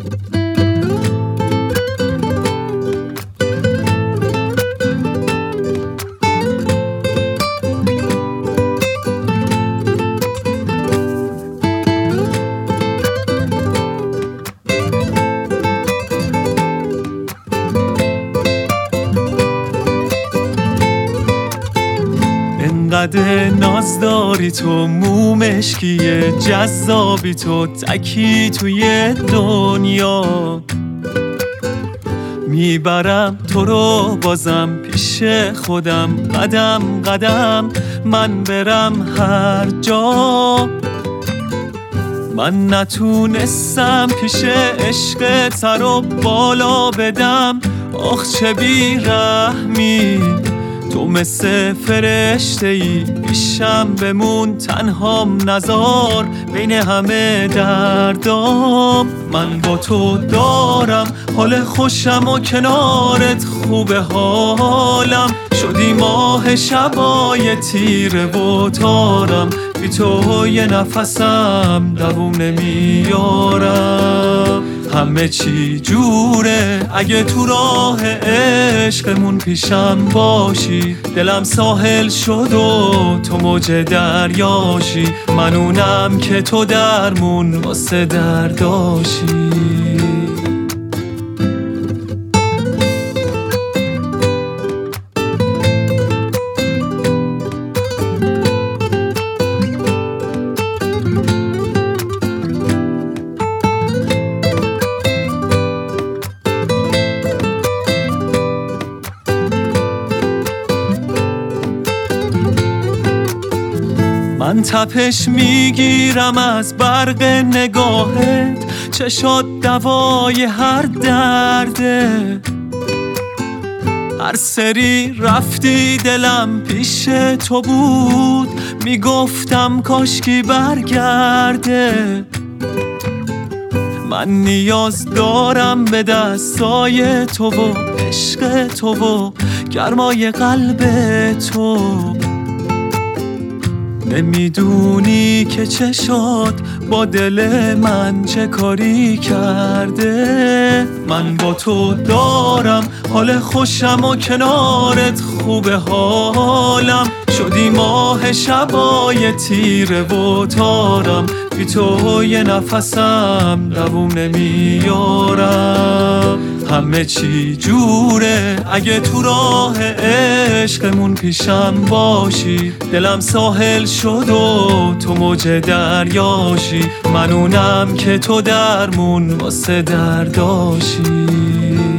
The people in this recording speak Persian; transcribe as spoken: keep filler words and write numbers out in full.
انقدر ناز داری تو، مو مشکیه جذابی تو، تکی توی دنیا. میبرم تو رو بازم پیش خودم، قدم قدم من برم هر جا. من نتونستم پیش عشق تر و بالا بدم، آخ چه بیرحمی. تو مثل فرشته ای پیشم بمون، تنهام نزار بین همه دردام. من با تو دارم حال خوشم و کنارت خوبه حالم. شدی ماه شبای تیره و تارم، بی تو یه نفسم دووم نمیارم. همه چی جوره اگه تو راه عشقمون پیشم باشی. دلم ساحل شد و تو موج دریاشی، من اونم که تو درمون واسه درداشی. من تپش میگیرم از برق نگاهت، چشات دوای هر درده. هر سری رفتی دلم پیش تو بود، میگفتم کاشکی برگرده. من نیاز دارم به دستای تو و عشق تو و گرمای قلب تو. نمیدونی که چشات با دل من چه کاری کرده. من با تو دارم حال خوشم و کنارت خوبه حالم. شدی ماه شبای تیره و تارم، بی تو یه نفسم دووم نمیارم. همه چی جوره اگه تو راه عشقمون پیشم باشی. دلم ساحل شد و تو موج دریاشی، من اونم که تو درمون واسه درداشی.